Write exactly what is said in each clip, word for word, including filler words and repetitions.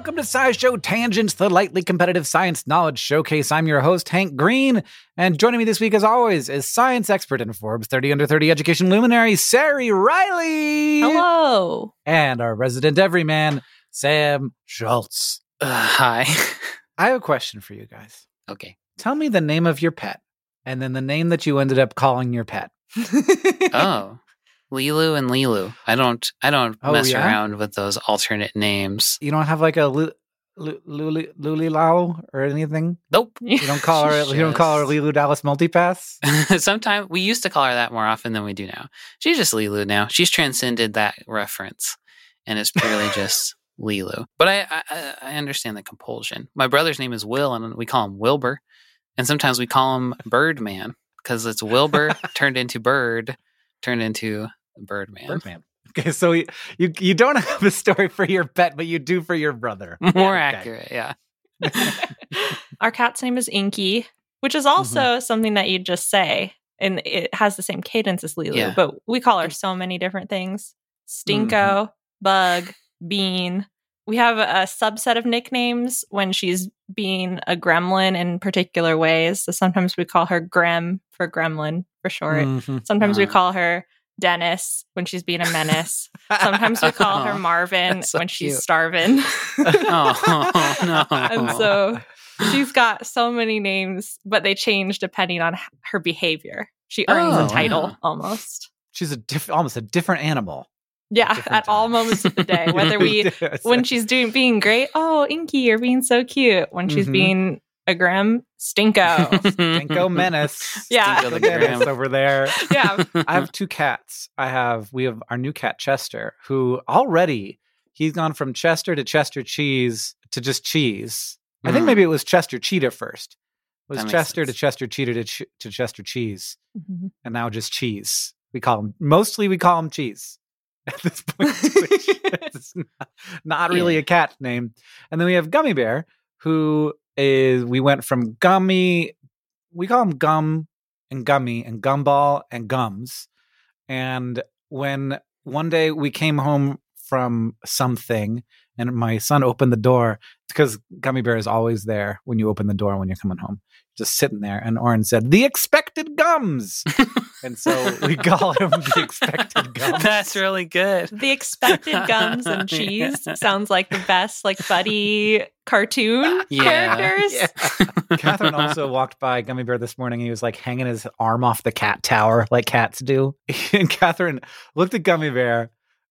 welcome to SciShow Tangents, the lightly competitive science knowledge showcase. I'm your host, Hank Green, and joining me this week, as always, is science expert and Forbes thirty under thirty education luminary, Sari Riley. Hello. And our resident everyman, Sam Schultz. Uh, hi. I have a question for you guys. Okay. Tell me the name of your pet, and then the name that you ended up calling your pet. Oh. Lilu and Lilu. I don't I don't Oh, mess yeah? around with those alternate names. You don't have like a Lu- Lu- Luli Lulilau or anything? Nope. You don't call her. You don't call her Lilu Dallas Multipass. Sometimes we used to call her that more often than we do now. She's just Lilu now. She's transcended that reference and it's purely just Lilu. But I, I I understand the compulsion. My brother's name is Will and we call him Wilbur. And sometimes we call him Birdman because it's Wilbur turned into bird, turned into Birdman. Birdman. Okay, so you, you you don't have a story for your pet, but you do for your brother. More Okay. accurate, yeah. Our cat's name is Inky, which is also Mm-hmm. something that you'd just say. And it has the same cadence as Lilu, Yeah. but we call her so many different things. Stinko, Mm-hmm. Bug, Bean. We have a subset of nicknames when she's being a gremlin in particular ways. So sometimes we call her Grem for gremlin for short. Mhm. Sometimes we Uh. call her Dennis when she's being a menace. Sometimes we call her Aw, Marvin that's so when she's cute. starving. Oh, no. And so she's got so many names, but they change depending on h- her behavior. She earns Oh, a title wow. almost. She's a diff- almost a different animal. Yeah, Different at all time. moments of the day. Whether we when she's doing being great, oh Inky, you're being so cute. When she's Mhm. being a Grem, Stinko. Dinko Menace. Yeah. Stinko the Look at us Grem. over there. Yeah. I have two cats. I have we have our new cat Chester, who already he's gone from Chester to Chester Cheese to just Cheese. I think Mm. maybe it was Chester Cheetah first. It was That makes Chester to sense. Chester Cheetah to, Ch- to Chester Cheese, Mhm. and now just Cheese. We call him mostly we call him Cheese at this point. Which is not, not really Yeah. a cat name. And then we have Gummy Bear, who is we went from Gummy. We call him Gum and Gummy and Gumball and Gums. And when one day we came home from something and my son opened the door, because Gummy Bear is always there when you open the door when you're coming home, just sitting there. And Oren said, "The expected Gums." And so we call him the expected Gums. That's really good. The expected gums and cheese Yeah. sounds like the best, like buddy cartoon Yeah. characters. Yeah. Catherine also walked by Gummy Bear this morning. He was like hanging his arm off the cat tower like cats do. And Catherine looked at Gummy Bear,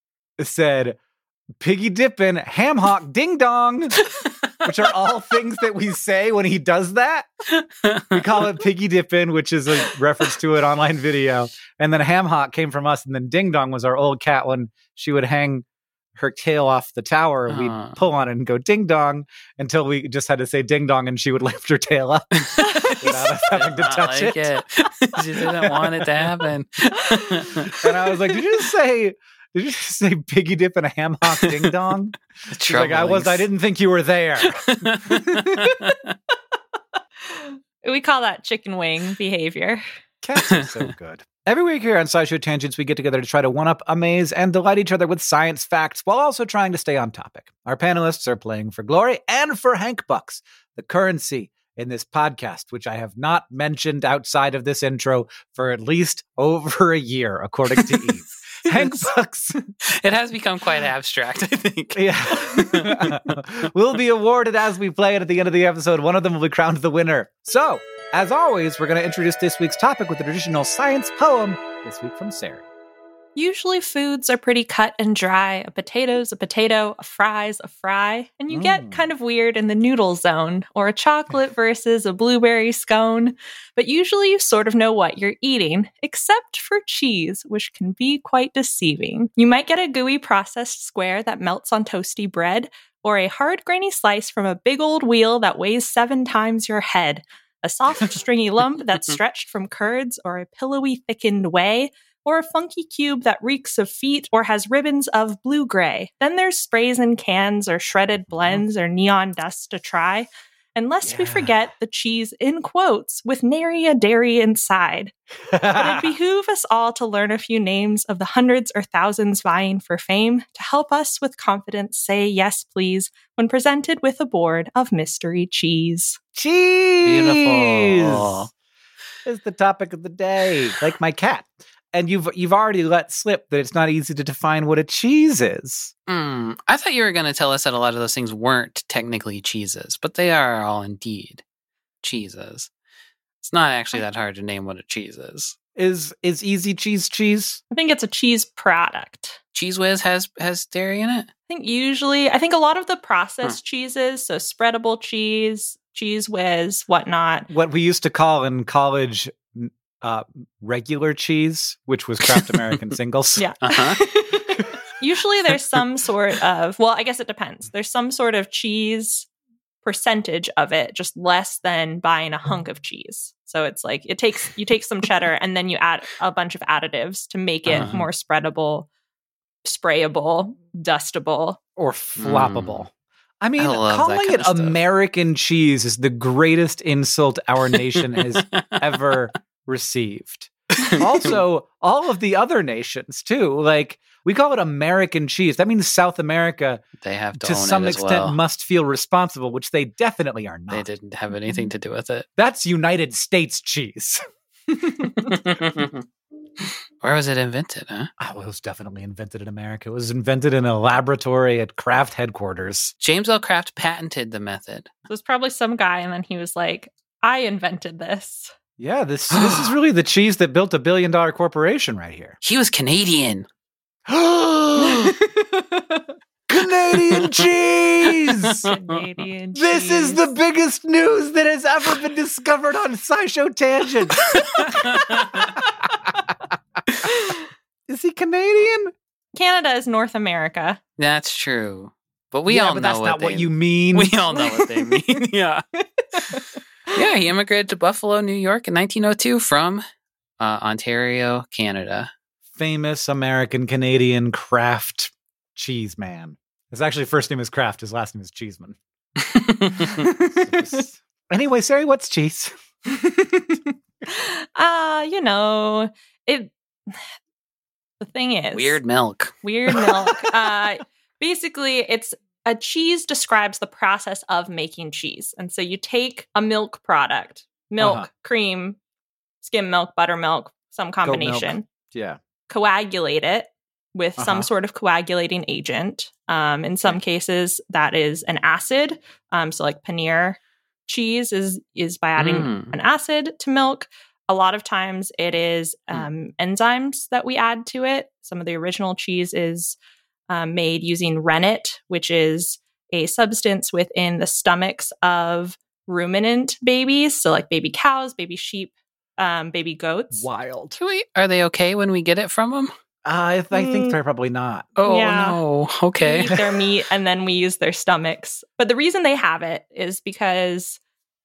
said, "Piggy dippin', ham hock, ding dong," which are all things that we say when he does that. We call it piggy dippin', which is a reference to an online video. And then ham hock came from us. And then ding dong was our old cat when she would hang her tail off the tower. Aw. We'd pull on it and go ding dong until we just had to say ding dong and she would lift her tail up without us having to I touch like it. She didn't want it to happen. And I was like, "Did you just say, did you just say piggy dip and a ham hock ding dong?" She's like, I was, I didn't think you were there. We call that chicken wing behavior. Cats are so good. Every week here on SciShow Tangents, we get together to try to one-up, amaze, and delight each other with science facts while also trying to stay on topic. Our panelists are playing for glory and for Hank Bucks, the currency in this podcast, which I have not mentioned outside of this intro for at least over a year, according to Eve. Hank Bucks. It has become quite abstract, I think. Yeah. will be awarded as we play it at the end of the episode. One of them will be crowned the winner. So, as always, we're going to introduce this week's topic with a traditional science poem, this week from Sari. Usually foods are pretty cut and dry. A potato's a potato, a fry's a fry. And you get Mm. kind of weird in the noodle zone, or a chocolate versus a blueberry scone. But usually you sort of know what you're eating, except for cheese, which can be quite deceiving. You might get a gooey processed square that melts on toasty bread, or a hard grainy slice from a big old wheel that weighs seven times your head. A soft stringy lump that's stretched from curds, or a pillowy thickened whey, or a funky cube that reeks of feet or has ribbons of blue-gray. Then there's sprays in cans or shredded blends or neon dust to try. And lest we Yeah. forget the cheese in quotes with nary a dairy inside. But it behooves us all to learn a few names of the hundreds or thousands vying for fame to help us with confidence say yes, please, when presented with a board of mystery cheese. Cheese! Beautiful. Is the topic of the day, like my cat. And you've you've already let slip that it's not easy to define what a cheese is. Mm, I thought you were going to tell us that a lot of those things weren't technically cheeses, but they are all indeed cheeses. It's not actually that hard to name what a cheese is. Is is easy cheese cheese? I think it's a cheese product. Cheese Whiz has has dairy in it? I think usually, I think a lot of the processed cheeses, so spreadable cheese, Cheese Whiz, whatnot. What we used to call in college uh, regular cheese, which was Kraft American Singles. Yeah. Uh-huh. Usually there's some sort of, well, I guess it depends. There's some sort of cheese percentage of it, just less than buying a hunk of cheese. So it's like, it takes, you take some cheddar and then you add a bunch of additives to make it Uh-huh. more spreadable, sprayable, dustable. Or floppable. I mean, I love that calling kind it of stuff. American cheese is the greatest insult our nation has ever received. Also, all of the other nations, too. Like, we call it American cheese. That means South America, They have to, to own some it as extent, well. must feel responsible, which they definitely are not. They didn't have anything to do with it. That's United States cheese. Where was it invented, huh? Oh, it was definitely invented in America. It was invented in a laboratory at Kraft headquarters. James L. Kraft patented the method. It was probably some guy, and then he was like, I invented this. Yeah, this this is really the cheese that built a billion dollar corporation right here. He was Canadian. Canadian cheese! Canadian This is cheese. the biggest news that has ever been discovered on SciShow Tangent. Is he Canadian? Canada is North America. That's true. But we yeah, all but know that's what not they what you mean. We all know what they mean. Yeah. Yeah, he immigrated to Buffalo, New York in nineteen oh two from uh, Ontario, Canada. Famous American Canadian Kraft cheese man. His actually first name is Kraft. His last name is Cheeseman. Anyway, Sari, what's cheese? uh, you know, it the thing is Weird milk. Weird milk. uh basically it's a cheese describes the process of making cheese. And so you take a milk product, milk, Uh-huh. cream, skim milk, buttermilk, some combination, Yeah. coagulate it with Uh-huh. some sort of coagulating agent. Um, in some cases, that is an acid. Um, so like paneer cheese is is by adding Mm. an acid to milk. A lot of times it is um, enzymes that we add to it. Some of the original cheese is um, made using rennet, which is a substance within the stomachs of ruminant babies. So like baby cows, baby sheep, um, baby goats. Wild. Can we, are they okay when we get it from them? Uh, I, th- I think Mm. they're probably not. Oh, Yeah. no. We Okay. eat their meat and then we use their stomachs. But the reason they have it is because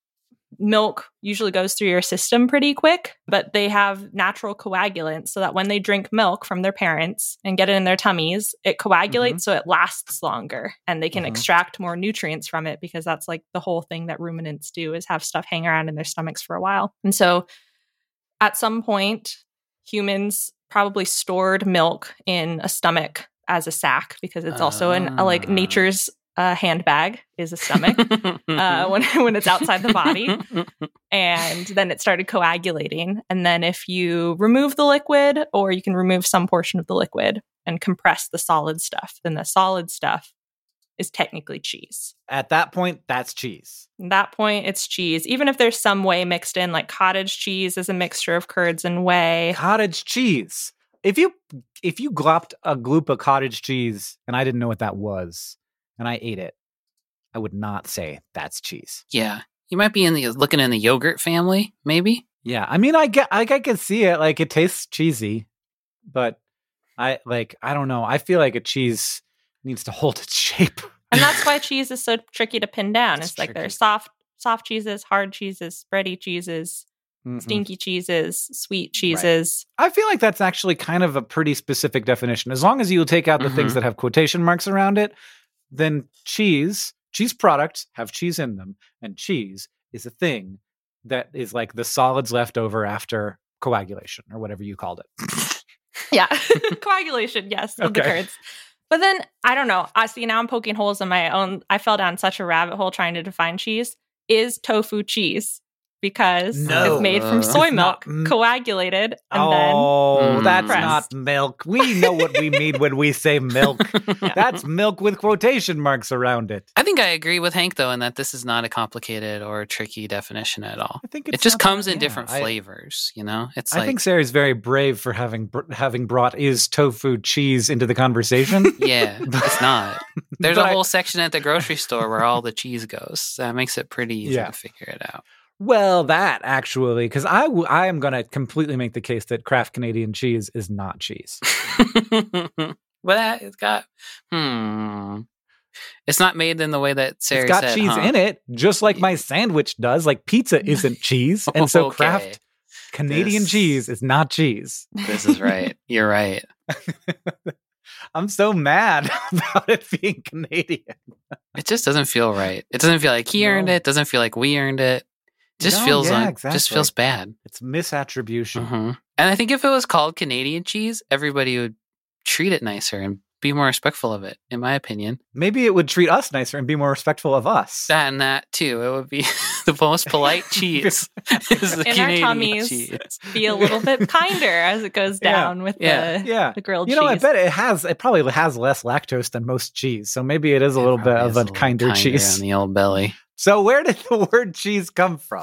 milk usually goes through your system pretty quick, but they have natural coagulants so that when they drink milk from their parents and get it in their tummies, it coagulates so it lasts longer and they can Mhm. extract more nutrients from it, because that's like the whole thing that ruminants do, is have stuff hang around in their stomachs for a while. And so at some point, humans probably stored milk in a stomach as a sack, because it's also an uh, like Ah. nature's uh, handbag is a stomach uh, when when it's outside the body, and then it started coagulating. And then if you remove the liquid, or you can remove some portion of the liquid and compress the solid stuff, then the solid stuff is technically cheese. At that point, that's cheese. At that point, it's cheese. Even if there's some whey mixed in, like cottage cheese is a mixture of curds and whey. Cottage cheese. If you if you glopped a gloop of cottage cheese and I didn't know what that was, and I ate it, I would not say that's cheese. Yeah. You might be in the looking in the yogurt family, maybe. Yeah, I mean, I get, I, I can see it. Like, it tastes cheesy, but I like, I don't know. I feel like a cheese needs to hold its shape. And that's why cheese is so tricky to pin down. It's It's, like tricky. there's soft soft cheeses, hard cheeses, spready cheeses, Mhm. stinky cheeses, sweet cheeses. I feel like that's actually kind of a pretty specific definition. As long as you take out the things Mhm. that have quotation marks around it, then cheese cheese products have cheese in them, and cheese is a thing that is like the solids left over after coagulation or whatever you called it. Yeah. Coagulation, yes, of the Okay. curds. But then, I don't know. I see now I'm poking holes in my own. I fell down such a rabbit hole trying to define cheese. Is tofu cheese? Because No. it's made from Uh, soy It's not- milk, coagulated, and oh, Mm. that's Pressed. not milk. We know what we mean when we say milk. That's milk with quotation marks around it. I think I agree with Hank, though, in that this is not a complicated or tricky definition at all. I think It it's just not comes that- in yeah, different I- flavors, you know? It's I like, think Sarah's very brave for having br- having brought is tofu cheese into the conversation. yeah, it's not. There's But a I- whole section at the grocery store where all the cheese goes. That makes it pretty easy Yeah. to figure it out. Well, that actually, because I, w- I am going to completely make the case that Kraft Canadian cheese is not cheese. But it's got, hmm. It's not made in the way that Sarah It's got said, cheese huh? in it, just like my sandwich does. Like pizza isn't cheese. And so Okay. Kraft Canadian This- cheese is not cheese. This is right. You're right. I'm so mad about it being Canadian. It just doesn't feel right. It doesn't feel like he earned No. it. Doesn't feel like we earned it. Just No, feels yeah, un- exactly. just feels bad. It's misattribution. Mhm. And I think if it was called Canadian cheese, everybody would treat it nicer and be more respectful of it, in my opinion. Maybe it would treat us nicer and be more respectful of us. That and that too. It would be the most polite cheese. is the In our Canadian tummies. cheese. be a little bit kinder as it goes Yeah. down with Yeah. the, Yeah. the grilled You know, cheese. I bet it has. It probably has less lactose than most cheese, so maybe it is a It little bit probably of is a little kinder, cheese. on the old belly. So, where did the word cheese come from?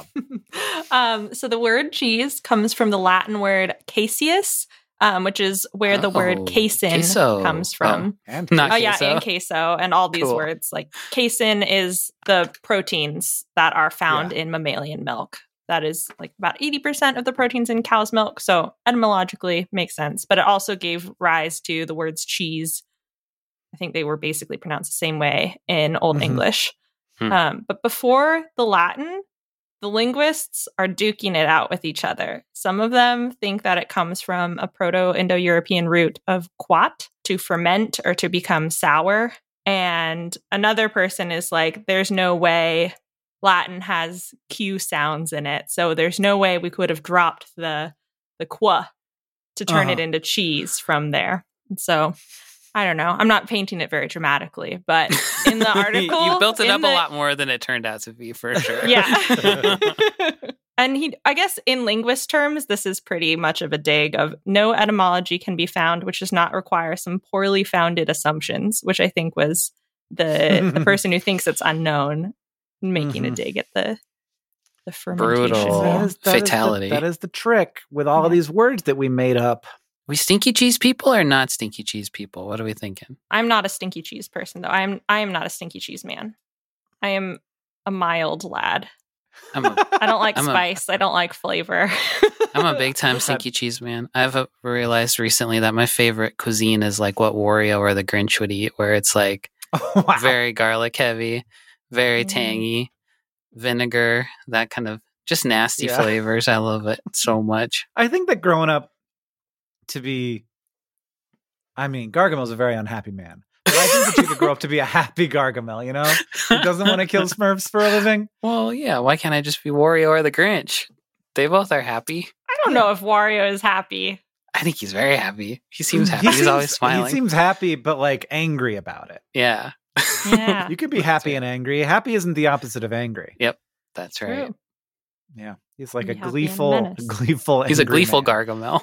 um, so the word cheese comes from the Latin word caseus, um, which is where the Oh, word casein queso. comes from. And Not Oh, yeah, queso. and queso, and all these Cool. words. Like casein is the proteins that are found in mammalian milk. That is like about eighty percent of the proteins in cow's milk. So etymologically makes sense. But it also gave rise to the words cheese. I think they were basically pronounced the same way in Old Mhm. English. Hmm. Um, but before the Latin, the linguists are duking it out with each other. Some of them think that it comes from a Proto-Indo-European root of quat, to ferment or to become sour. And another person is like, there's no way Latin has Q sounds in it. So there's no way we could have dropped the the qua to turn it Uh-huh. into cheese from there. And so I don't know. I'm not painting it very dramatically, but in the article, you built it in up the- a lot more than it turned out to be, for sure. Yeah. And he, I guess in linguist terms, this is pretty much of a dig of no etymology can be found, which does not require some poorly founded assumptions, which I think was the, the person who thinks it's unknown making a Mhm. dig at the the fermentation. Brutal. That is- that is the- Fatality. that is the trick with all of Yeah. these words that we made up. we stinky cheese people or not stinky cheese people? What are we thinking? I'm not a stinky cheese person, though. I am I am not a stinky cheese man. I am a mild lad. I'm a, I don't like I'm a- spice. I don't like flavor. I'm a big time stinky cheese man. I've uh, realized recently that my favorite cuisine is like what Wario or the Grinch would eat, where it's like Wow. very garlic heavy, very Mm. tangy, vinegar, that kind of just nasty Yeah. flavors. I love it so much. I think that growing up to be, I mean, Gargamel's a very unhappy man. But I think that you could grow up to be a happy Gargamel, you know? Who doesn't want to kill Smurfs for a living? Well, yeah. Why can't I just be Wario or the Grinch? They both are happy. I don't know if Wario is happy. I think he's very happy. He seems happy. He he's seems- always smiling. He seems happy, but like angry about it. yeah. Yeah. You could be happy and angry. Happy isn't the opposite of angry. That's right. True. Yeah. He's like Be a happy and gleeful, menace. gleeful, He's a angry gleeful man. Gargamel.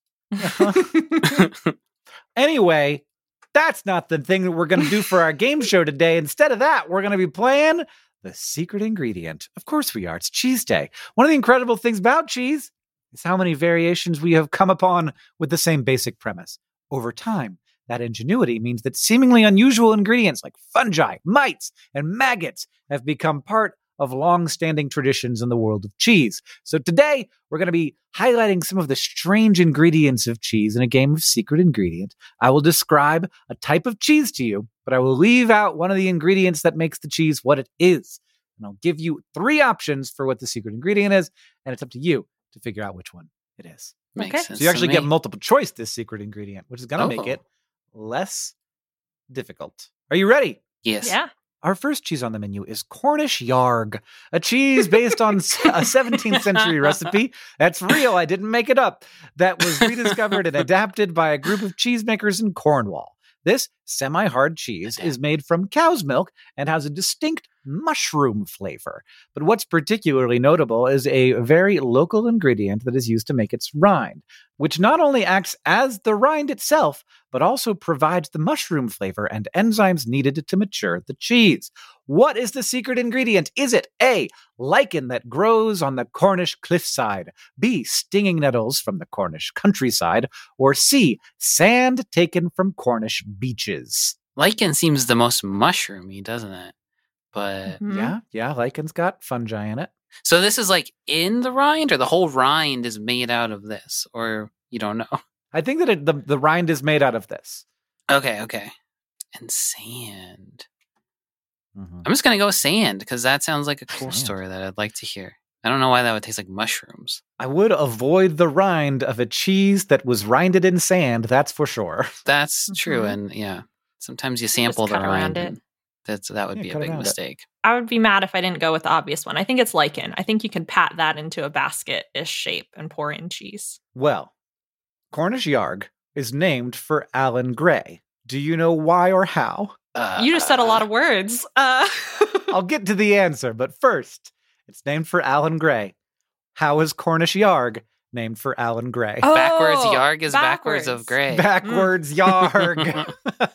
Anyway, that's not the thing that we're going to do for our game show today. Instead of that, we're going to be playing the secret ingredient. Of course we are. It's cheese day. One of the incredible things about cheese is how many variations we have come upon with the same basic premise. Over time, that ingenuity means that seemingly unusual ingredients like fungi, mites, and maggots have become part of long-standing traditions in the world of cheese. So today, we're going to be highlighting some of the strange ingredients of cheese in a game of secret ingredient. I will describe a type of cheese to you, but I will leave out one of the ingredients that makes the cheese what it is. And I'll give you three options for what the secret ingredient is, and it's up to you to figure out which one it is. Makes Okay. sense So you actually to get me. multiple choice this secret ingredient, which is going to make Oh. it less difficult. Are you ready? Yes. Yeah. Our first cheese on the menu is Cornish Yarg, a cheese based on a seventeenth century recipe. That's real. I didn't make it up. That was rediscovered and adapted by a group of cheesemakers in Cornwall. This semi-hard cheese is made from cow's milk and has a distinct mushroom flavor. But what's particularly notable is a very local ingredient that is used to make its rind, which not only acts as the rind itself, but also provides the mushroom flavor and enzymes needed to mature the cheese. What is the secret ingredient? Is it A, lichen that grows on the Cornish cliffside, B, stinging nettles from the Cornish countryside, or C, sand taken from Cornish beaches? Lichen seems the most mushroomy, doesn't it? But Mhm. Yeah, yeah, lichen's got fungi in it. so this is like in the rind, or the whole rind is made out of this, or you don't know? I think that it, the, the rind is made out of this. Okay, okay. And sand. Mm-hmm. I'm just gonna go with sand because that sounds like a cool Sand. story that I'd like to hear. I don't know why that would taste like mushrooms. I would avoid the rind of a cheese that was rinded in sand, that's for sure. That's true, Mhm. and yeah, sometimes you sample the cut around rind. it. and That's that would Yeah, be a cut big around it. mistake. I would be mad if I didn't go with the obvious one. I think it's lichen. I think you could pat that into a basket-ish shape and pour in cheese. Well, Cornish Yarg is named for Alan Gray. Do you know why or how? Uh, You just said a lot of words. Uh, I'll get to the answer, but first, it's named for Alan Gray. How is Cornish Yarg named for Alan Gray? Oh, backwards yarg is backwards, backwards. of gray. Backwards Yarg.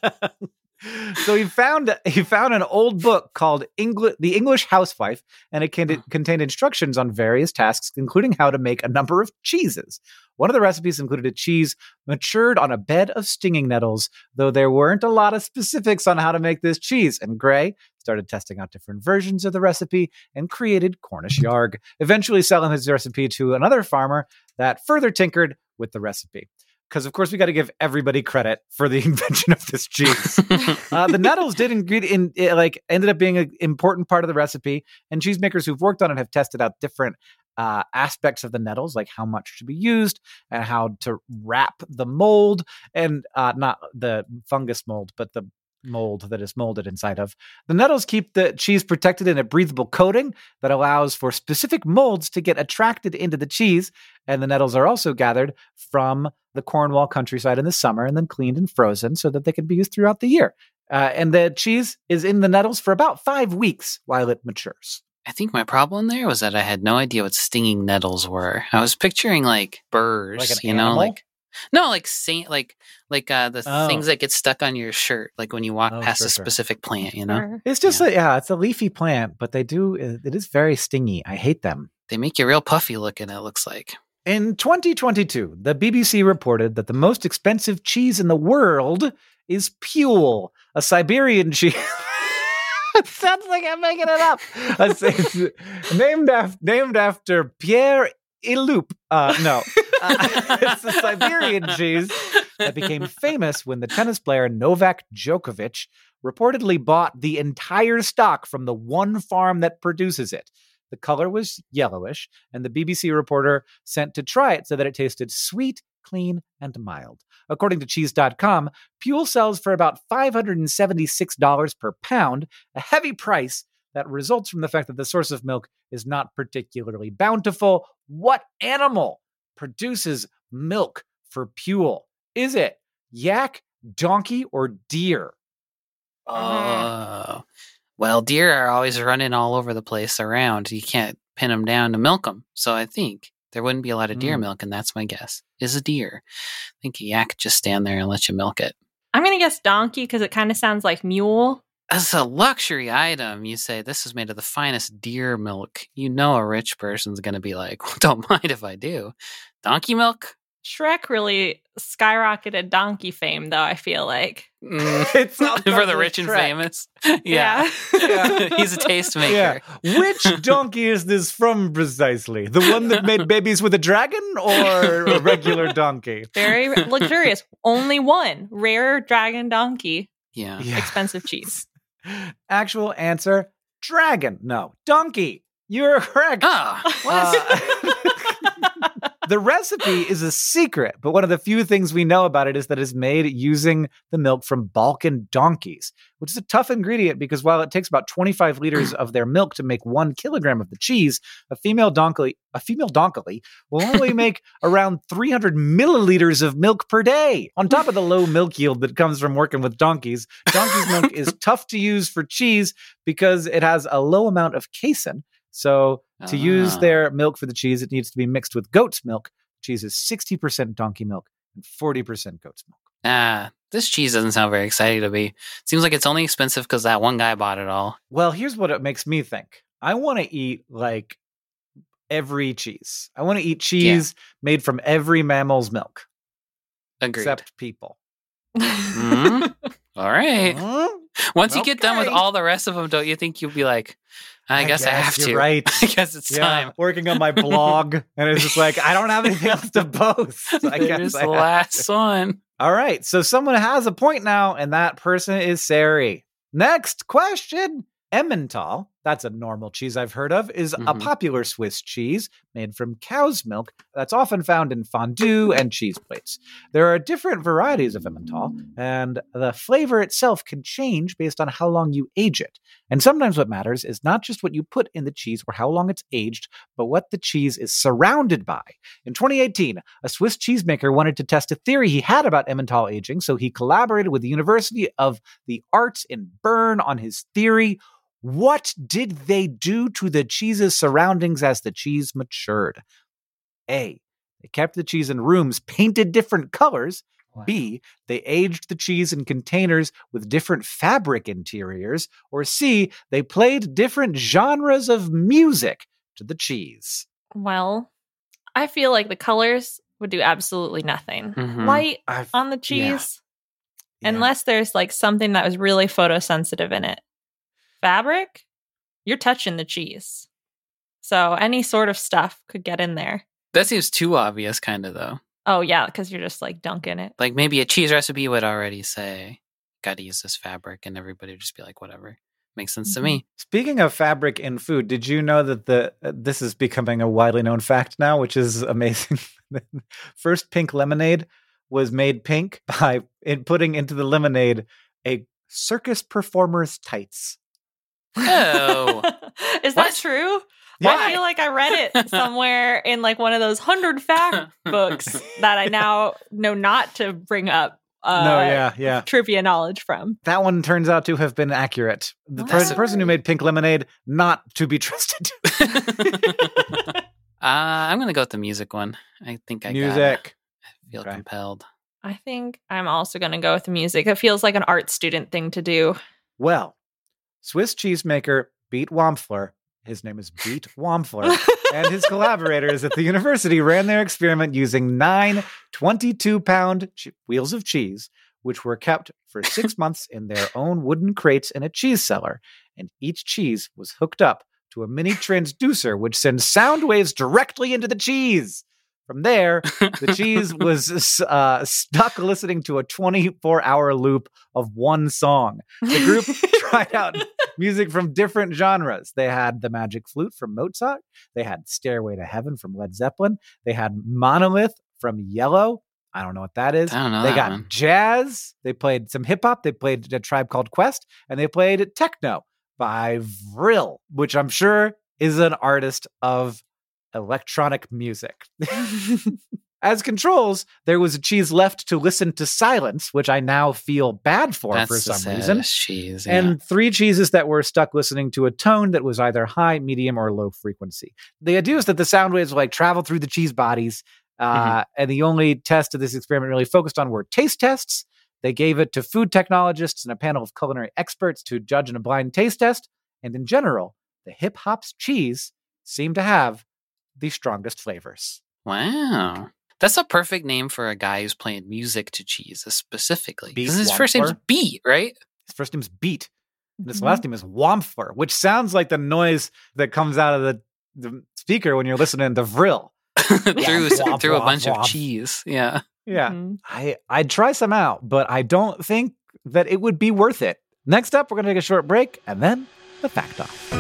So he found he found an old book called Engli- The English Housewife, and it can- contained instructions on various tasks, including how to make a number of cheeses. One of the recipes included a cheese matured on a bed of stinging nettles, though there weren't a lot of specifics on how to make this cheese. And Gray started testing out different versions of the recipe and created Cornish Yarg, eventually selling his recipe to another farmer that further tinkered with the recipe. Because, of course, we got to give everybody credit for the invention of this cheese. Uh, the nettles did ingredient in, like ended up being an important part of the recipe, and cheesemakers who've worked on it have tested out different uh, aspects of the nettles, like how much should be used and how to wrap the mold, and uh, not the fungus mold, but the mold that is molded inside of. The nettles keep the cheese protected in a breathable coating that allows for specific molds to get attracted into the cheese, and the nettles are also gathered from the Cornwall countryside in the summer and then cleaned and frozen so that they can be used throughout the year. Uh, and the cheese is in the nettles for about five weeks while it matures. I think my problem there was that I had no idea what stinging nettles were. I was picturing like burrs, Like an you know, animal? like no, like saint, like like uh, the Oh. things that get stuck on your shirt, like when you walk Oh, past sure, a sure. specific plant. You know, Sure. It's just, Yeah. a, yeah, it's a leafy plant, but they do, it is very stingy. I hate them. they make you real puffy looking. It looks like. In twenty twenty-two, the B B C reported that the most expensive cheese in the world is Pule, a Siberian cheese. It sounds like I'm making it up. Uh, it's named, af- named after Pierre Iloup. Uh, no, uh, it's a Siberian cheese that became famous when the tennis player Novak Djokovic reportedly bought the entire stock from the one farm that produces it. The color was yellowish, and the B B C reporter sent to try it so that it tasted sweet, clean, and mild. According to cheese dot com, Pule sells for about five hundred seventy-six dollars per pound, a heavy price that results from the fact that the source of milk is not particularly bountiful. What animal produces milk for Pule? Is it yak, donkey, or deer? Oh, well, deer are always running all over the place around. You can't pin them down to milk them. So I think there wouldn't be a lot of deer Mm. milk, and that's my guess. Is a deer. I think a yak could just stand there and let you milk it. I'm going to guess donkey because it kind of sounds like mule. As a luxury item, you say this is made of the finest deer milk. You know a rich person's going to be like, well, don't mind if I do. Donkey milk? Shrek really skyrocketed donkey fame, though, I feel like. Mm. It's not For the from rich and Shrek. famous. Yeah. Yeah. He's a tastemaker. Yeah. Which donkey is this from precisely? The one that made babies with a dragon or a regular donkey? Very luxurious. Only one rare dragon donkey, Yeah. Yeah. expensive cheese. Actual answer, dragon. No, donkey. You're correct. Oh, Uh, The recipe is a secret, but one of the few things we know about it is that it's made using the milk from Balkan donkeys, which is a tough ingredient because while it takes about twenty-five liters of their milk to make one kilogram of the cheese, a female donkey, a female donkey will only make around three hundred milliliters of milk per day. On top of the low milk yield that comes from working with donkeys, donkey's milk is tough to use for cheese because it has a low amount of casein. So to ah. use their milk for the cheese, it needs to be mixed with goat's milk. Cheese is sixty percent donkey milk and forty percent goat's milk. Ah, this cheese doesn't sound very exciting to me. Seems like it's only expensive because that one guy bought it all. Well, here's what it makes me think. I want to eat like every cheese. I want to eat cheese yeah. made from every mammal's milk. Agreed. Except people. Mm-hmm. All right. Mm-hmm. Once you okay. get done with all the rest of them, don't you think you'll be like, I, I guess, guess I have you're to. Right. I guess it's yeah, time. Working on my blog, and it's just like, I don't have anything else to post. So I guess the last to. one. All right. So someone has a point now, and that person is Sari. Next question. Emmental, that's a normal cheese I've heard of, is mm-hmm. a popular Swiss cheese made from cow's milk that's often found in fondue and cheese plates. There are different varieties of Emmental, and the flavor itself can change based on how long you age it. And sometimes what matters is not just what you put in the cheese or how long it's aged, but what the cheese is surrounded by. In twenty eighteen, a Swiss cheesemaker wanted to test a theory he had about Emmental aging, so he collaborated with the University of the Arts in Bern on his theory. What did they do to the cheese's surroundings as the cheese matured? A. They kept the cheese in rooms painted different colors. Wow. B. They aged the cheese in containers with different fabric interiors. Or C. They played different genres of music to the cheese. Well, I feel like the colors would do absolutely nothing. Mm-hmm. Light I've, on the cheese, yeah. Yeah. Unless there's like something that was really photosensitive in it. Fabric, you're touching the cheese. So any sort of stuff could get in there. That seems too obvious, kind of, though. Oh, yeah, because you're just, like, dunking it. Like, maybe a cheese recipe would already say, gotta use this fabric, and everybody would just be like, whatever. Makes sense mm-hmm. to me. Speaking of fabric in food, did you know that the uh, this is becoming a widely known fact now, which is amazing. First pink lemonade was made pink by in putting into the lemonade a circus performer's tights. Oh, is that true? Yeah. I feel like I read it somewhere in like one of those hundred fact books that I now know not to bring up. Uh, no, yeah, yeah, trivia knowledge from. That one turns out to have been accurate. The per- person who made pink lemonade, not to be trusted. uh, I'm gonna go with the music one. I think I music. I feel okay. compelled. I think I'm also gonna go with the music. It feels like an art student thing to do. Well. Swiss cheesemaker Beat Wampfler, his name is Beat Wampfler, and his collaborators at the university ran their experiment using nine twenty-two-pound che- wheels of cheese, which were kept for six months in their own wooden crates in a cheese cellar, and each cheese was hooked up to a mini transducer which sends sound waves directly into the cheese. From there, the cheese was uh, stuck listening to a twenty-four hour loop of one song. The group tried out music from different genres. They had the Magic Flute from Mozart. They had Stairway to Heaven from Led Zeppelin. They had Monolith from Yellow. I don't know what that is. I don't know they that got one. Jazz. They played some hip hop. They played A Tribe Called Quest. And they played techno by Vril, which I'm sure is an artist of electronic music. As controls, there was a cheese left to listen to silence, which I now feel bad for That's for some reason. Cheese, yeah. And three cheeses that were stuck listening to a tone that was either high, medium, or low frequency. The idea is that the sound waves like travel through the cheese bodies, uh, mm-hmm. and the only test of this experiment really focused on were taste tests. They gave it to food technologists and a panel of culinary experts to judge in a blind taste test. And in general, the Hip Hop's cheese seemed to have the strongest flavors. Wow. That's a perfect name for a guy who's playing music to cheese, specifically. Beat Because his Wampfler. first name's Beat, right? His first name's Beat. And his mm-hmm. last name is Wampfler, which sounds like the noise that comes out of the, the speaker when you're listening to Vril. through womp, through womp, a bunch womp. of cheese. Yeah. Yeah. Mm-hmm. I, I'd try some out, but I don't think that it would be worth it. Next up, we're going to take a short break and then the fact off.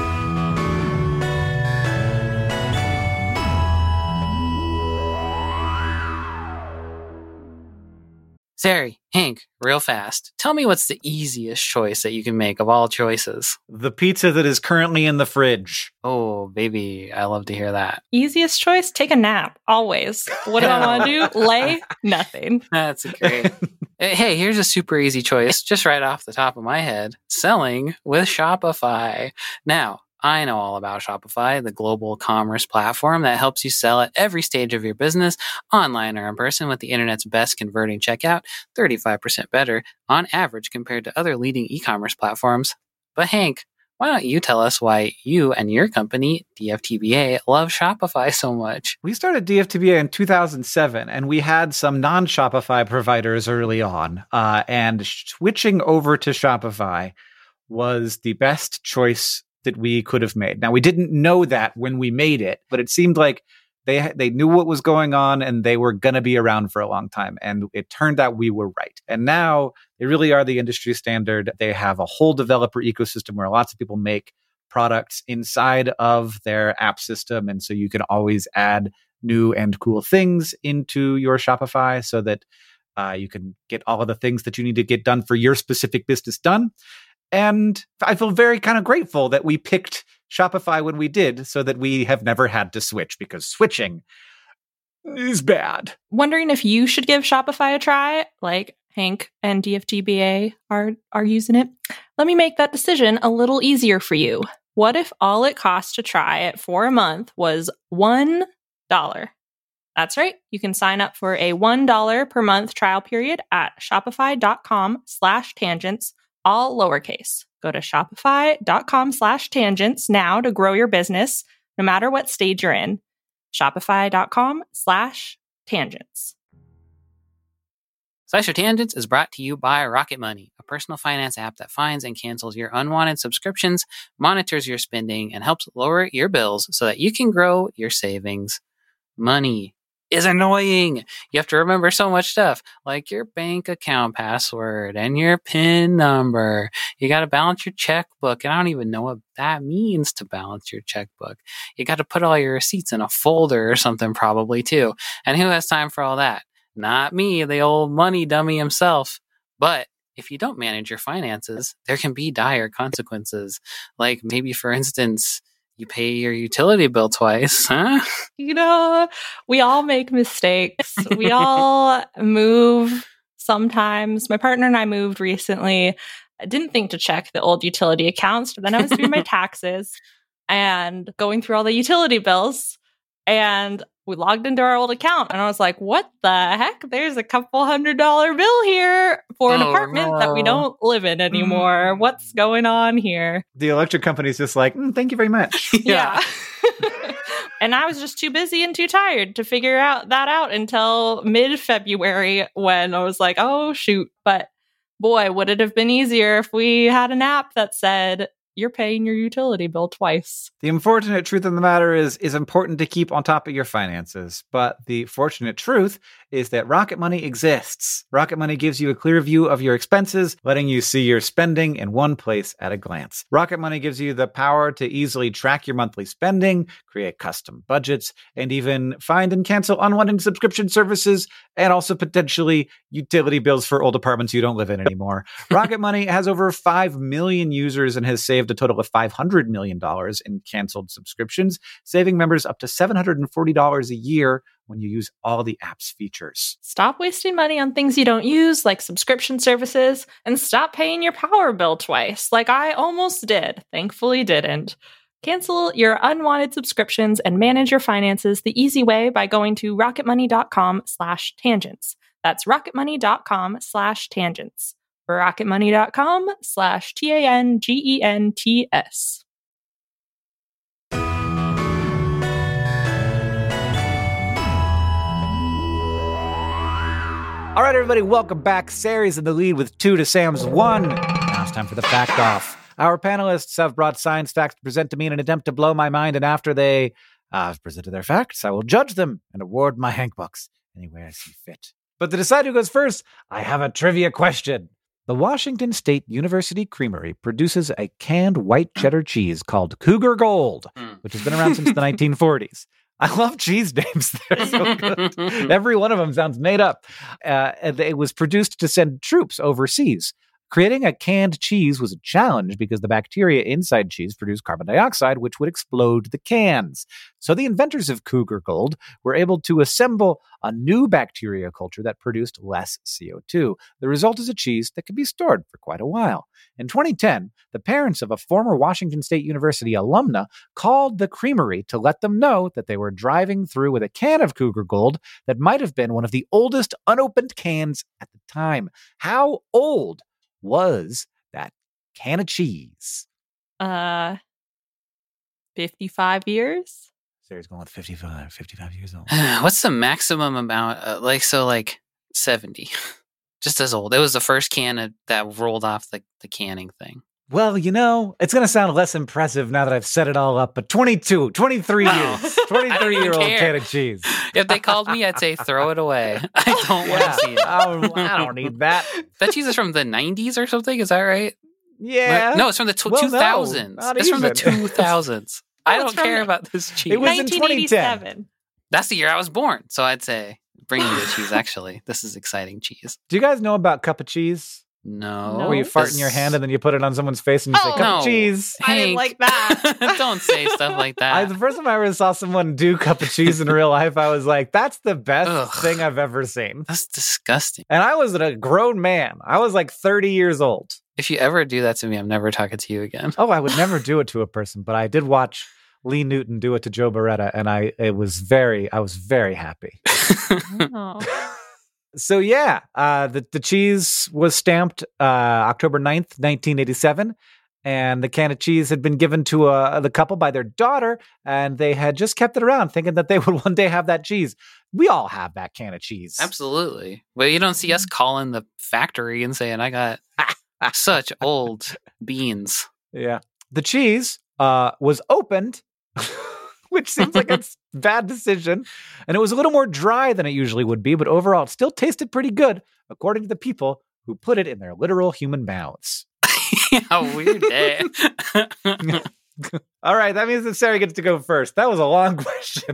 Sari, Hank, real fast. Tell me what's the easiest choice that you can make of all choices. The pizza that is currently in the fridge. Oh, baby, I love to hear that. Easiest choice, take a nap, always. What do I want to do? Lay? Nothing. That's great. Hey, here's a super easy choice, just right off the top of my head. Selling with Shopify. Now, I know all about Shopify, the global commerce platform that helps you sell at every stage of your business, online or in person, with the internet's best converting checkout, thirty-five percent better on average compared to other leading e-commerce platforms. But Hank, why don't you tell us why you and your company, D F T B A, love Shopify so much? We started D F T B A in two thousand seven, and we had some non-Shopify providers early on, uh, and switching over to Shopify was the best choice that we could have made. Now, we didn't know that when we made it, but it seemed like they they knew what was going on and they were going to be around for a long time. And it turned out we were right. And now they really are the industry standard. They have a whole developer ecosystem where lots of people make products inside of their app system. And so you can always add new and cool things into your Shopify so that uh, you can get all of the things that you need to get done for your specific business done. And I feel very kind of grateful that we picked Shopify when we did, so that we have never had to switch, because switching is bad. Wondering if you should give Shopify a try, like Hank and D F T B A are, are using it? Let me make that decision a little easier for you. What if all it costs to try it for a month was one dollar? That's right. You can sign up for a one dollar per month trial period at shopify.com slash tangents. All lowercase. Go to shopify.com slash tangents now to grow your business, no matter what stage you're in. Shopify.com slash tangents. Slash Tangents is brought to you by Rocket Money, a personal finance app that finds and cancels your unwanted subscriptions, monitors your spending, and helps lower your bills so that you can grow your savings. Money is annoying. You have to remember so much stuff, like your bank account password and your PIN number. You got to balance your checkbook, and I don't even know what that means, to balance your checkbook. You got to put all your receipts in a folder or something, probably, too. And who has time for all that? Not me, the old money dummy himself. But if you don't manage your finances, there can be dire consequences. Like maybe, for instance, you pay your utility bill twice, huh? You know, we all make mistakes. We all move sometimes. My partner and I moved recently. I didn't think to check the old utility accounts, but then I was doing my taxes and going through all the utility bills. And we logged into our old account and I was like, what the heck? There's a couple hundred dollar bill here for an oh, apartment no. that we don't live in anymore. Mm. What's going on here? The electric company's just like, mm, thank you very much. Yeah. And I was just too busy and too tired to figure out that out until mid-February, when I was like, oh, shoot. But boy, would it have been easier if we had an app that said, you're paying your utility bill twice. The unfortunate truth of the matter is, is important to keep on top of your finances. But the fortunate truth is that Rocket Money exists. Rocket Money gives you a clear view of your expenses, letting you see your spending in one place at a glance. Rocket Money gives you the power to easily track your monthly spending, create custom budgets, and even find and cancel unwanted subscription services, and also potentially utility bills for old apartments you don't live in anymore. Rocket Money has over five million users and has saved a total of five hundred million dollars in canceled subscriptions, saving members up to seven hundred forty dollars a year when you use all the app's features. Stop wasting money on things you don't use, like subscription services, and stop paying your power bill twice, like I almost did. Thankfully didn't. Cancel your unwanted subscriptions and manage your finances the easy way by going to rocketmoney.com slash tangents. That's rocketmoney.com slash tangents. rocketmoney.com slash T A N G E N T S. All right, everybody, welcome back. Sari's in the lead with two to Sam's one. Now it's time for the fact off. Our panelists have brought science facts to present to me in an attempt to blow my mind, and after they uh, have presented their facts, I will judge them and award my Hank bucks any way I see fit. But to decide who goes first, I have a trivia question. The Washington State University Creamery produces a canned white cheddar cheese called Cougar Gold, which has been around since the nineteen forties. I love cheese names. They're so good. Every one of them sounds made up. Uh, and it was produced to send troops overseas. Creating a canned cheese was a challenge because the bacteria inside cheese produced carbon dioxide, which would explode the cans. So the inventors of Cougar Gold were able to assemble a new bacteria culture that produced less C O two. The result is a cheese that can be stored for quite a while. In twenty ten, the parents of a former Washington State University alumna called the creamery to let them know that they were driving through with a can of Cougar Gold that might have been one of the oldest unopened cans at the time. How old was that can of cheese? Uh, fifty-five years? Sarah's going with fifty-five, fifty-five years old. What's the maximum amount? Uh, like, so like seventy. Just as old. It was the first can of, that rolled off the, the canning thing. Well, you know, it's going to sound less impressive now that I've set it all up, but twenty-two, twenty-three years. twenty-three-year-old can of cheese. If they called me, I'd say throw it away. I don't Yeah, want to see it. I, I don't need that. That cheese is from the nineties or something. Is that right? Yeah. No, it's from the t- Well, no, two thousands. not It's from the even. two thousands. I Oh, don't it's from care the- about this cheese. It was in nineteen twenty ten. eighty-seven. That's the year I was born. So I'd say bring me the cheese, actually. This is exciting cheese. Do you guys know about cup of cheese? No. No. Where you fart in This- your hand and then you put it on someone's face and you say, Oh, cup no. of cheese. I didn't Hank. like that. Don't say stuff like that. I, the first time I ever saw someone do cup of cheese in real life, I was like, that's the best Ugh. thing I've ever seen. That's disgusting. And I was a grown man. I was like thirty years old. If you ever do that to me, I'm never talking to you again. Oh, I would never do it to a person, but I did watch Lee Newton do it to Joe Beretta, and I it was very, I was very happy. Oh. So yeah, uh, the the cheese was stamped uh, October ninth, nineteen eighty-seven, and the can of cheese had been given to uh, the couple by their daughter, and they had just kept it around, thinking that they would one day have that cheese. We all have that can of cheese. Absolutely. But you don't see us calling the factory and saying, I got such old beans. Yeah, the cheese uh, was opened. Which seems like a bad decision. And it was a little more dry than it usually would be, but overall it still tasted pretty good, according to the people who put it in their literal human mouths. How weird day. All right, that means that Sarah gets to go first. That was a long question.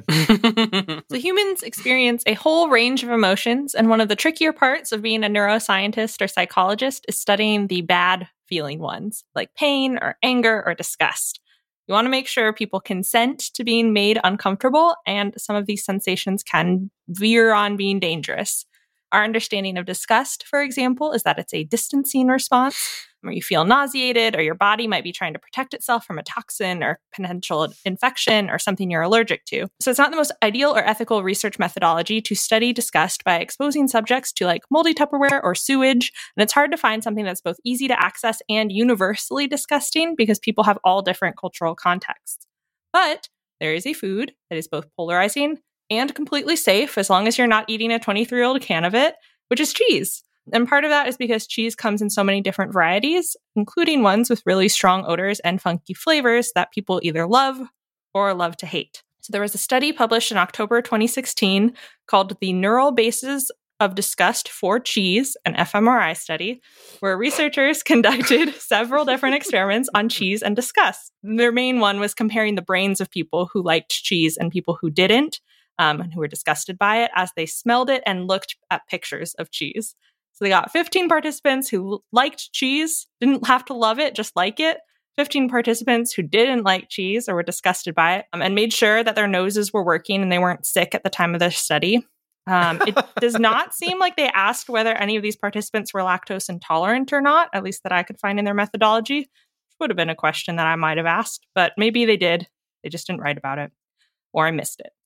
So humans experience a whole range of emotions, and one of the trickier parts of being a neuroscientist or psychologist is studying the bad feeling ones, like pain or anger or disgust. You want to make sure people consent to being made uncomfortable, and some of these sensations can veer on being dangerous. Our understanding of disgust, for example, is that it's a distancing response where you feel nauseated or your body might be trying to protect itself from a toxin or potential infection or something you're allergic to. So it's not the most ideal or ethical research methodology to study disgust by exposing subjects to like moldy Tupperware or sewage. And it's hard to find something that's both easy to access and universally disgusting because people have all different cultural contexts. But there is a food that is both polarizing and completely safe as long as you're not eating a twenty-three-year-old can of it, which is cheese. And part of that is because cheese comes in so many different varieties, including ones with really strong odors and funky flavors that people either love or love to hate. So there was a study published in October twenty sixteen called The Neural Bases of Disgust for Cheese, an fMRI study, where researchers conducted several different experiments on cheese and disgust. Their main one was comparing the brains of people who liked cheese and people who didn't, um, and who were disgusted by it as they smelled it and looked at pictures of cheese. So they got fifteen participants who liked cheese, didn't have to love it, just like it. fifteen participants who didn't like cheese or were disgusted by it, um, and made sure that their noses were working and they weren't sick at the time of their study. Um, it does not seem like they asked whether any of these participants were lactose intolerant or not, at least that I could find in their methodology, which would have been a question that I might have asked, but maybe they did. They just didn't write about it, or I missed it.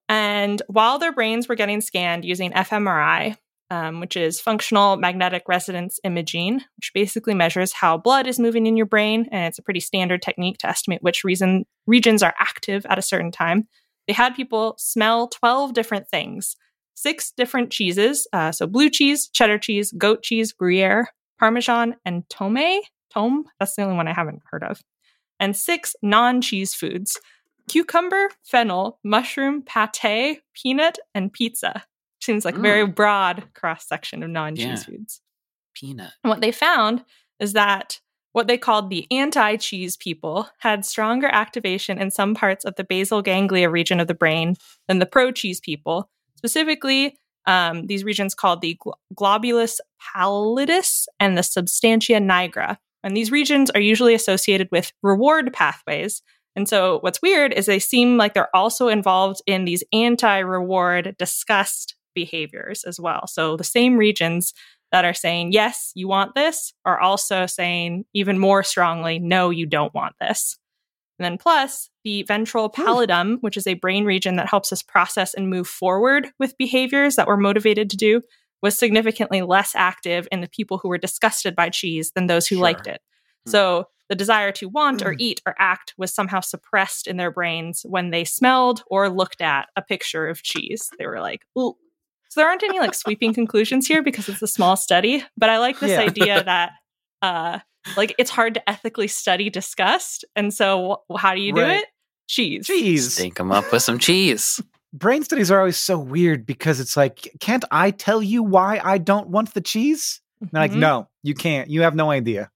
And while their brains were getting scanned using fMRI, Um, which is functional magnetic resonance imaging, which basically measures how blood is moving in your brain. And it's a pretty standard technique to estimate which reason, regions are active at a certain time. They had people smell twelve different things, six different cheeses. Uh, so blue cheese, cheddar cheese, goat cheese, Gruyere, Parmesan, and Tome. Tome, that's the only one I haven't heard of. And six non-cheese foods, cucumber, fennel, mushroom, pate, peanut, and pizza. Seems like a very broad cross-section of non-cheese Yeah. foods. Peanut. And what they found is that What they called the anti-cheese people had stronger activation in some parts of the basal ganglia region of the brain than the pro-cheese people. Specifically, um, these regions called the gl- globulus pallidus and the substantia nigra. And these regions are usually associated with reward pathways. And so what's weird is they seem like they're also involved in these anti-reward disgust behaviors as well. So the same regions that are saying, yes, you want this, are also saying even more strongly, no, you don't want this. And then plus, the ventral pallidum, which is a brain region that helps us process and move forward with behaviors that we're motivated to do, was significantly less active in the people who were disgusted by cheese than those who Sure. liked it. So the desire to want or eat or act was somehow suppressed in their brains when they smelled or looked at a picture of cheese. They were like, ooh. So there aren't any like sweeping conclusions here because it's a small study, but I like this Yeah. idea that uh, like it's hard to ethically study disgust. And so wh- how do you do Right. it? Cheese. Cheese. Stink them up with some cheese. Brain studies are always so weird because it's like, can't I tell you why I don't want the cheese? And they're like, Mhm. no, you can't. You have no idea.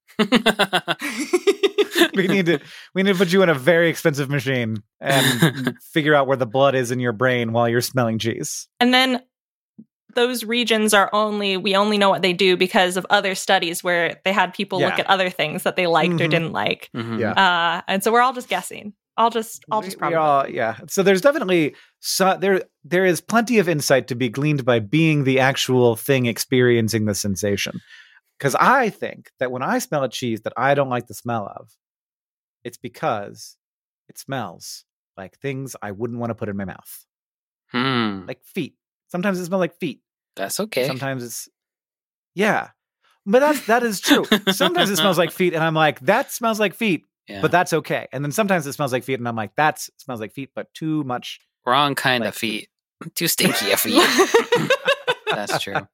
we need to we need to put you in a very expensive machine and figure out where the blood is in your brain while you're smelling cheese. And then those regions are only, we only know what they do because of other studies where they had people look Yeah. at other things that they liked or Mhm. didn't like. Mhm. Yeah. Uh, and so we're all just guessing. I'll just, I'll We- just we probably. all- yeah. So there's definitely so, there there is plenty of insight to be gleaned by being the actual thing experiencing the sensation. Because I think that when I smell a cheese that I don't like the smell of, it's because it smells like things I wouldn't want to put in my mouth, Hmm. like feet. Sometimes it smells like feet. That's okay. Sometimes it's yeah, but that's that is true. Sometimes it smells like feet, and I'm like, that smells like feet, Yeah. but that's okay. And then sometimes it smells like feet, and I'm like, that smells like feet, but too much. Wrong kind like- of feet. Too stinky of feet. That's true.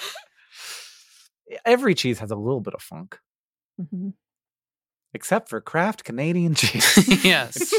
Every cheese has a little bit of funk, Mhm. except for Kraft Canadian cheese. Yes.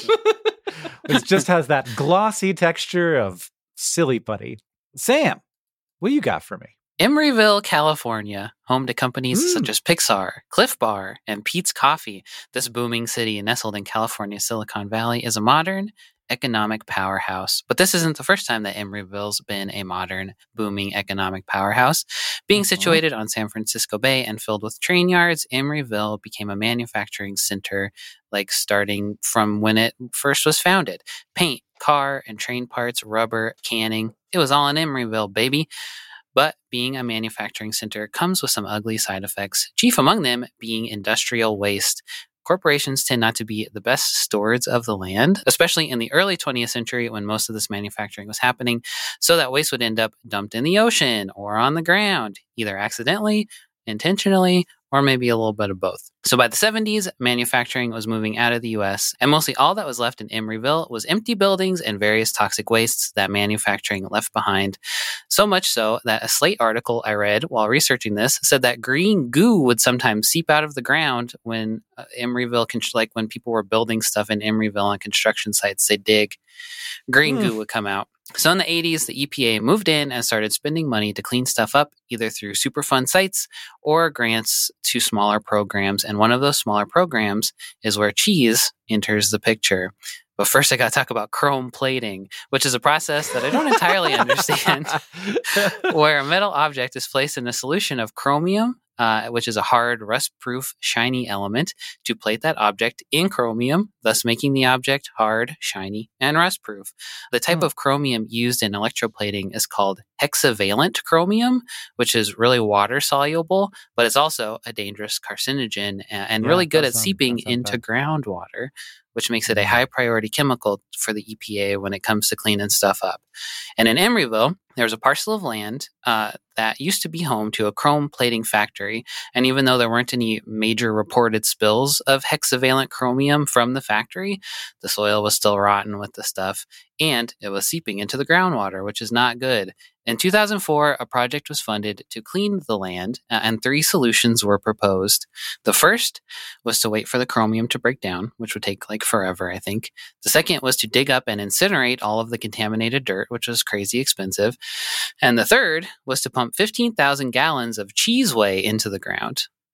It just has that glossy texture of silly putty. Sam, what you got for me? Emeryville, California, home to companies Mm. such as Pixar, Cliff Bar, and Pete's Coffee. This booming city nestled in California's Silicon Valley is a modern economic powerhouse. But this isn't the first time that Emeryville's been a modern, booming economic powerhouse. Being Mhm. situated on San Francisco Bay and filled with train yards, Emeryville became a manufacturing center, like starting from when it first was founded. Paint, car and train parts, rubber, canning. It was all in Emeryville, baby. But being a manufacturing center comes with some ugly side effects, chief among them being industrial waste. Corporations tend not to be the best stewards of the land, especially in the early twentieth century when most of this manufacturing was happening. So that waste would end up dumped in the ocean or on the ground, either accidentally, intentionally, or maybe a little bit of both. So by the seventies, manufacturing was moving out of the U S, and mostly all that was left in Emeryville was empty buildings and various toxic wastes that manufacturing left behind. So much so that a Slate article I read while researching this said that green goo would sometimes seep out of the ground when uh, Emeryville, con- like when people were building stuff in Emeryville on construction sites, they dig, green Mm. goo would come out. So in the eighties, the E P A moved in and started spending money to clean stuff up, either through Superfund sites or grants to smaller programs. And one of those smaller programs is where cheese enters the picture. But first, I got to talk about chrome plating, which is a process that I don't entirely understand, where a metal object is placed in a solution of chromium, uh, which is a hard, rust-proof, shiny element, to plate that object in chromium, thus making the object hard, shiny, and rust-proof. The type Hmm. of chromium used in electroplating is called hexavalent chromium, which is really water-soluble, but it's also a dangerous carcinogen and, and Yeah, really good that at sounds- seeping that sounds into bad. groundwater, which makes it a Mhm. high priority chemical for the E P A when it comes to cleaning stuff up. And in Emeryville, there was a parcel of land uh, that used to be home to a chrome plating factory. And even though there weren't any major reported spills of hexavalent chromium from the factory, the soil was still rotten with the stuff, and it was seeping into the groundwater, which is not good. In two thousand four, a project was funded to clean the land, uh, and three solutions were proposed. The first was to wait for the chromium to break down, which would take like forever, I think. The second was to dig up and incinerate all of the contaminated dirt, which was crazy expensive. And the third was to pump fifteen thousand gallons of cheese whey into the ground.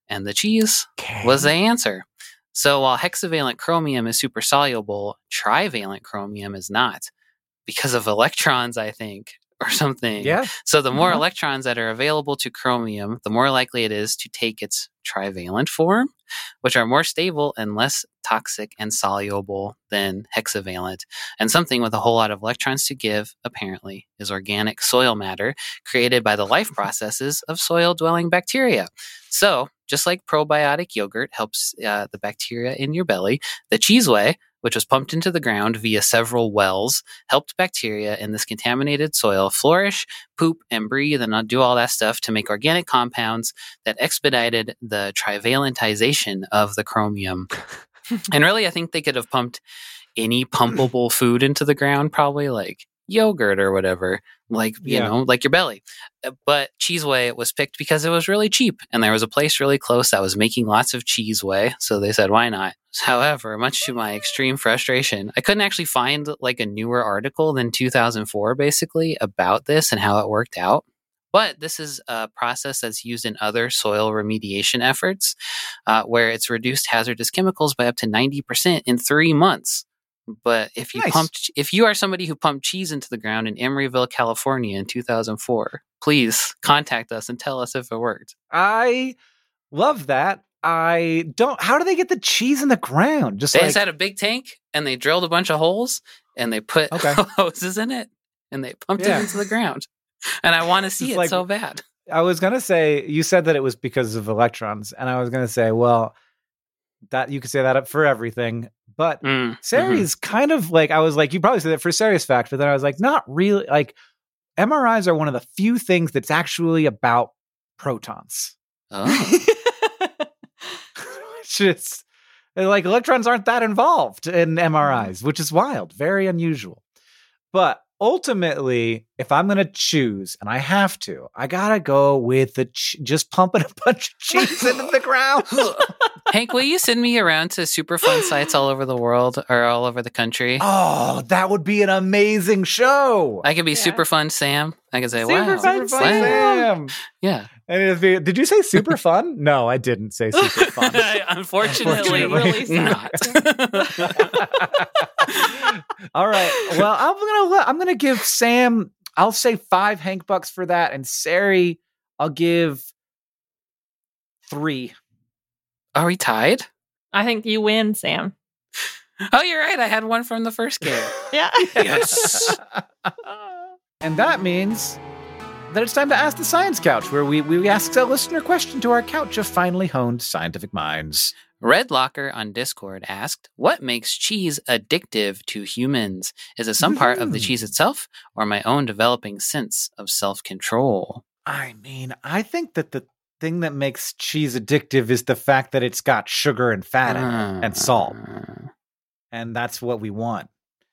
And the cheese Okay. was the answer. So while hexavalent chromium is super soluble, trivalent chromium is not because of electrons, I think, or something. Yeah. So the more Uh-huh. electrons that are available to chromium, the more likely it is to take its trivalent form, which are more stable and less toxic and soluble than hexavalent. And something with a whole lot of electrons to give, apparently, is organic soil matter created by the life processes of soil-dwelling bacteria. So, just like probiotic yogurt helps uh, the bacteria in your belly, the cheese whey, which was pumped into the ground via several wells, helped bacteria in this contaminated soil flourish, poop, and breathe, and not do all that stuff to make organic compounds that expedited the trivalentization of the chromium. And really, I think they could have pumped any pumpable food into the ground, probably like yogurt or whatever, like, you Yeah. know, like your belly. Uh, But cheese whey was picked because it was really cheap, and there was a place really close that was making lots of cheese whey, so they said, why not? However, much to my extreme frustration, I couldn't actually find like a newer article than two thousand four, basically, about this and how it worked out. But this is a process that's used in other soil remediation efforts, uh, where it's reduced hazardous chemicals by up to ninety percent in three months. But if you Nice. pumped, if you are somebody who pumped cheese into the ground in Emeryville, California in two thousand four, please contact us and tell us if it worked. I love that. I don't. How do they get the cheese in the ground? Just They like just had a big tank and they drilled a bunch of holes and they put Okay. hoses in it and they pumped Yeah. it into the ground. And I want to see It's it like- so bad. I was gonna say. You said that it was because of electrons, and I was gonna say, well, that you could say that up for everything, but Mm, Sari mhm. is kind of like, I was like, you probably said that for serious fact, but then I was like, not really. Like, M R Is are one of the few things that's actually about protons. Oh. Which is like, electrons aren't that involved in M R Is, which is wild, very unusual. But ultimately, if I'm going to choose, and I have to, I got to go with the ch- just pumping a bunch of cheese into the ground. Hank, will you send me around to super fun sites all over the world or all over the country? Oh, that would be an amazing show. I could be Yeah. super fun Sam. I could say, Super wow. fun Super fun, Sam. Sam. Yeah. And it'd be, did you say super fun? No, I didn't say super fun. Unfortunately, Really not. All right. Well, I'm gonna let, I'm gonna give Sam. I'll say five Hank bucks for that, and Sari, I'll give three. Are we tied? I think you win, Sam. Oh, you're right. I had one from the first game. Yeah. Yes. And that means that it's time to Ask the Science Couch, where we, we ask a listener question to our couch of finely honed scientific minds. Red Locker on Discord asked, what makes cheese addictive to humans? Is it some part of the Mhm. cheese itself or my own developing sense of self-control? I mean, I think that the thing that makes cheese addictive is the fact that it's got sugar and fat in it and salt. Uh, And that's what we want.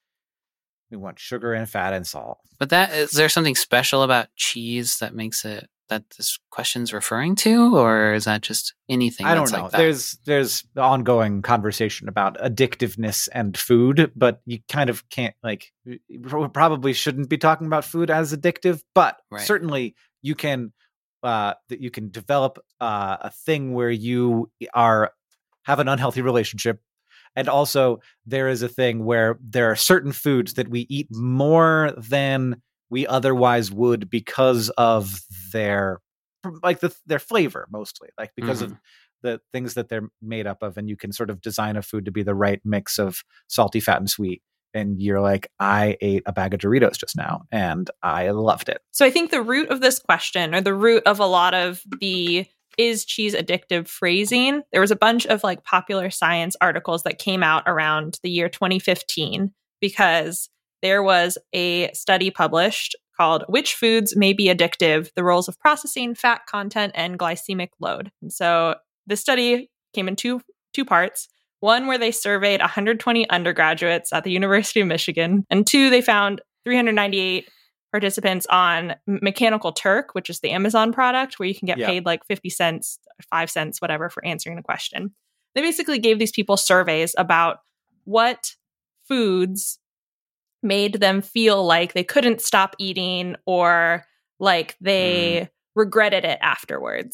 We want sugar and fat and salt. But that is there something special about cheese that makes it that this question's referring to, or is that just anything? I don't that's know. Like that? there's there's ongoing conversation about addictiveness and food, but you kind of can't like we probably shouldn't be talking about food as addictive, but Right. certainly you can uh that you can develop uh, a thing where you are have an unhealthy relationship. And also there is a thing where there are certain foods that we eat more than we otherwise would because of their like the their flavor, mostly like because of the things that they're made up of. And you can sort of design a food to be the right mix of salty, fat, and sweet. And you're like, I ate a bag of Doritos just now and I loved it. So I think the root of this question, or the root of a lot of the is cheese addictive phrasing, there was a bunch of like popular science articles that came out around the year twenty fifteen, because there was a study published called Which Foods May Be Addictive? The Roles of Processing, Fat Content, and Glycemic Load. And so this study came in two two parts. One where they surveyed one hundred twenty undergraduates at the University of Michigan, and two, they found three hundred ninety-eight participants on Mechanical Turk, which is the Amazon product where you can get Yeah. paid like fifty cents, five cents, whatever, for answering a question. They basically gave these people surveys about what foods made them feel like they couldn't stop eating or like they regretted it afterwards.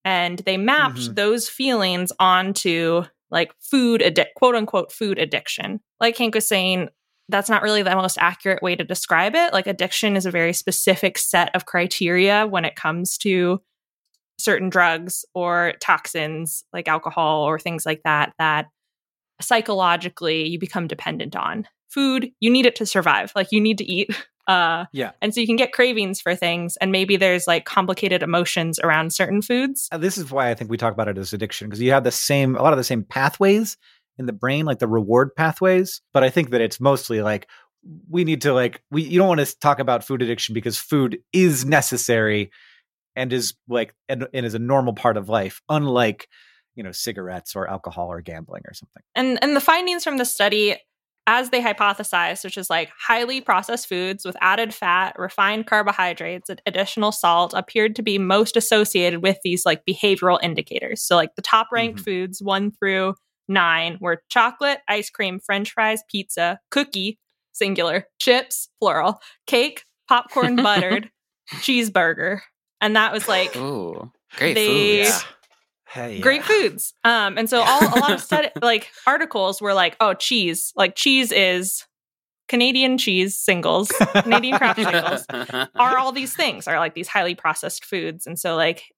And they mapped Mhm. those feelings onto like food addict, quote unquote, food addiction. Like Hank was saying, that's not really the most accurate way to describe it. Like addiction is a very specific set of criteria when it comes to certain drugs or toxins like alcohol or things like that, that psychologically you become dependent on. Food, you need it to survive. Like you need to eat. Uh, Yeah. And so you can get cravings for things. And maybe there's like complicated emotions around certain foods. Uh, This is why I think we talk about it as addiction, because you have the same, a lot of the same pathways in the brain, like the reward pathways. But I think that it's mostly like, we need to like, we, you don't want to talk about food addiction because food is necessary and is like, and, and is a normal part of life, unlike, you know, cigarettes or alcohol or gambling or something. And and the findings from the study, as they hypothesized, which is like highly processed foods with added fat, refined carbohydrates, and additional salt, appeared to be most associated with these like behavioral indicators. So like the top ranked Mhm. foods, one through nine, were chocolate, ice cream, French fries, pizza, cookie, singular, chips, plural, cake, popcorn buttered, cheeseburger. And that was like Ooh, great They- foods. Hey, great yeah. foods. Um, and so all a lot of study, like articles were like, oh, cheese, like cheese is Canadian cheese singles, Canadian craft singles, are all these things, are like these highly processed foods, and so like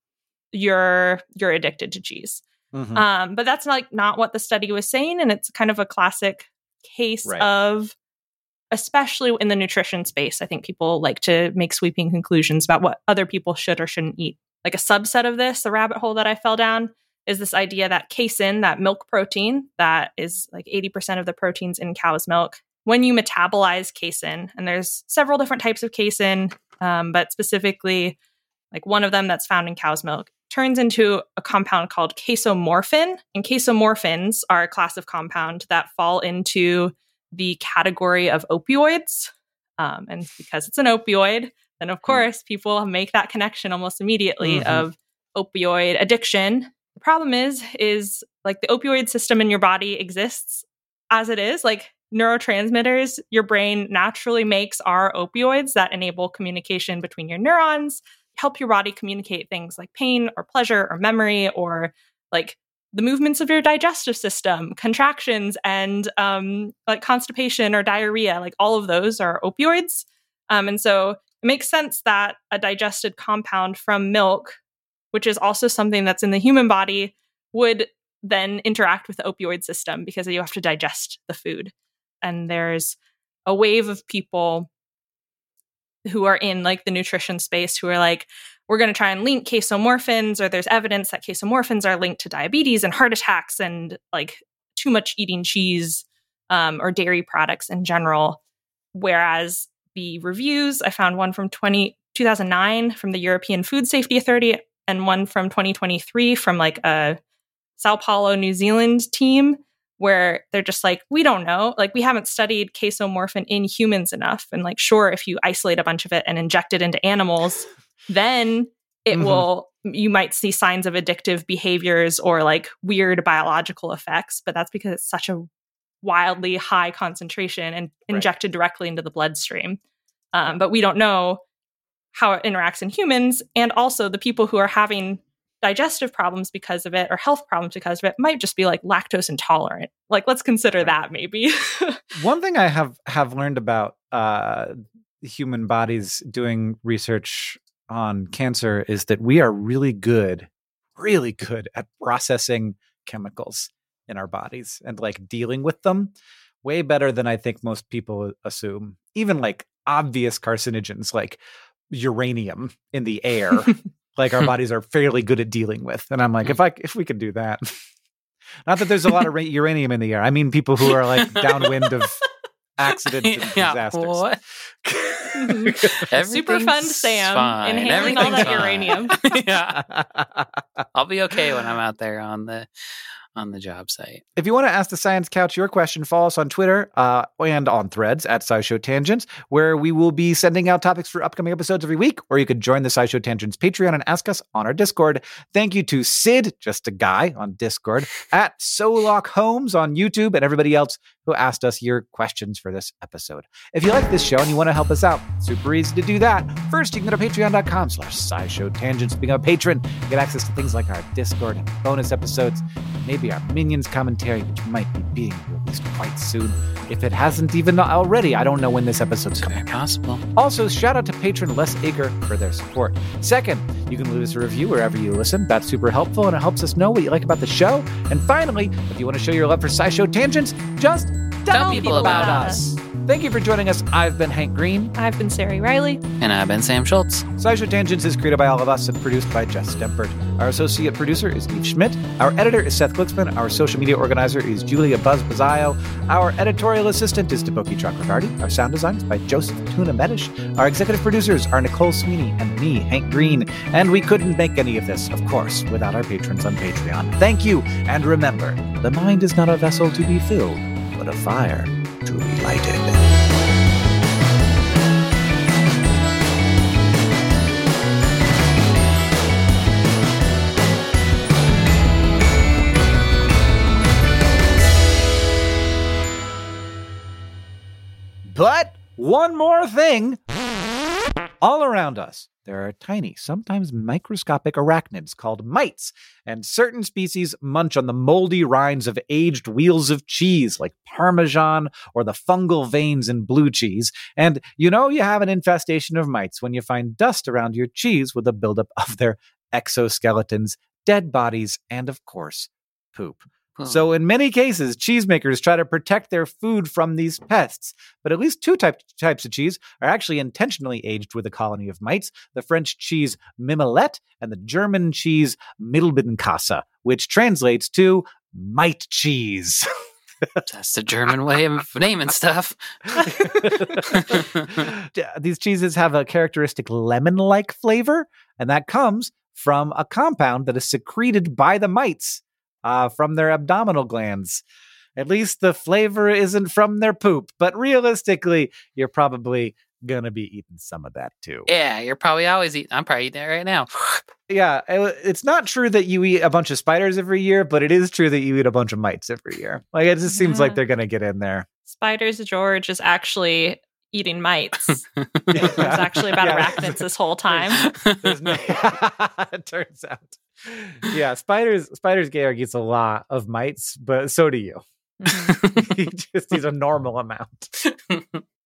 you're you're addicted to cheese. Mhm. Um, but that's like not what the study was saying, and it's kind of a classic case Right. of, especially in the nutrition space, I think people like to make sweeping conclusions about what other people should or shouldn't eat. Like a subset of this, the rabbit hole that I fell down, is this idea that casein, that milk protein, that is like eighty percent of the proteins in cow's milk, when you metabolize casein, and there's several different types of casein, um, but specifically like one of them that's found in cow's milk, turns into a compound called casomorphin. And casomorphins are a class of compound that fall into the category of opioids. Um, and because it's an opioid, then of course people make that connection almost immediately Mhm. of opioid addiction. The problem is, is like the opioid system in your body exists as it is. Like neurotransmitters, your brain naturally makes are opioids that enable communication between your neurons, help your body communicate things like pain or pleasure or memory or like the movements of your digestive system, contractions, and um, like constipation or diarrhea. Like all of those are opioids. Um, and so it makes sense that a digested compound from milk, which is also something that's in the human body, would then interact with the opioid system because you have to digest the food. And there's a wave of people who are in like the nutrition space who are like, we're going to try and link casomorphins, or there's evidence that casomorphins are linked to diabetes and heart attacks and like too much eating cheese um, or dairy products in general. Whereas the reviews, I found one from twenty, two thousand nine from the European Food Safety Authority and one from twenty twenty-three from like a Sao Paulo, New Zealand team, where they're just like, we don't know. Like, we haven't studied casomorphin in humans enough. And like, sure, if you isolate a bunch of it and inject it into animals, then it Mhm. will, you might see signs of addictive behaviors or like weird biological effects. But that's because it's such a wildly high concentration and Right. injected directly into the bloodstream. Um, but we don't know how it interacts in humans. And also the people who are having digestive problems because of it or health problems because of it might just be like lactose intolerant. Like, let's consider Right. that maybe. One thing I have have learned about uh, human bodies doing research on cancer is that we are really good, really good at processing chemicals in our bodies and like dealing with them way better than I think most people assume. Even like obvious carcinogens like uranium in the air, like our bodies are fairly good at dealing with. And I'm like, if I if we could do that. Not that there's a lot of ra- uranium in the air. I mean, people who are like downwind of accidents and Yeah, disasters. what? Super fun, Everything's Sam, fine. inhaling all Everything's that fine. uranium. Yeah, I'll be okay when I'm out there on the on the job site. If you want to ask the Science Couch your question, follow us on Twitter uh, and on Threads at SciShow Tangents, where we will be sending out topics for upcoming episodes every week, or you could join the SciShow Tangents Patreon and ask us on our Discord. Thank you to Sid, just a guy on Discord, at Solok Holmes on YouTube, and everybody else who asked us your questions for this episode. If you like this show and you want to help us out, super easy to do that. First, you can go to patreon.com slash SciShow Tangents. Become a patron, get access to things like our Discord and bonus episodes, maybe our Minions commentary, which might be being released quite soon. If it hasn't even already, I don't know when this episode's coming out. Possible. Also, shout out to patron Les Ager for their support. Second, you can leave us a review wherever you listen. That's super helpful, and it helps us know what you like about the show. And finally, if you want to show your love for SciShow Tangents, just tell, Tell people people about, about us. Thank you for joining us. I've been Hank Green. I've been Sari Riley. And I've been Sam Schultz. SciShow Tangents is created by all of us and produced by Jess Stempert. Our associate producer is Eve Schmidt. Our editor is Seth Glicksman. Our social media organizer is Julia Buzz Bazzaio. Our editorial assistant is Deboki Chakravarti. Our sound design is by Joseph Tuna Medish. Our executive producers are Nicole Sweeney and me, Hank Green. And we couldn't make any of this, of course, without our patrons on Patreon. Thank you. And remember, the mind is not a vessel to be filled, but a fire to be lighted. But one more thing. All around us, there are tiny, sometimes microscopic arachnids called mites, and certain species munch on the moldy rinds of aged wheels of cheese like Parmesan or the fungal veins in blue cheese. And you know you have an infestation of mites when you find dust around your cheese with a buildup of their exoskeletons, dead bodies, and of course, poop. So in many cases, cheesemakers try to protect their food from these pests. But at least two type, types of cheese are actually intentionally aged with a colony of mites, the French cheese Mimolette and the German cheese Milbenkäse, which translates to mite cheese. That's the German way of naming stuff. These cheeses have a characteristic lemon-like flavor, and that comes from a compound that is secreted by the mites. Uh, from their abdominal glands. At least the flavor isn't from their poop, but realistically, you're probably going to be eating some of that too. Yeah, you're probably always eating. I'm probably eating that right now. Yeah, it's not true that you eat a bunch of spiders every year, but it is true that you eat a bunch of mites every year. Like, it just seems Yeah. like they're going to get in there. Spiders George is actually eating mites. It's actually about Yeah. arachnids this whole time. There's no- it turns out. Yeah, spiders spiders Georg eats a lot of mites, but so do you. Mhm. He just eats a normal amount.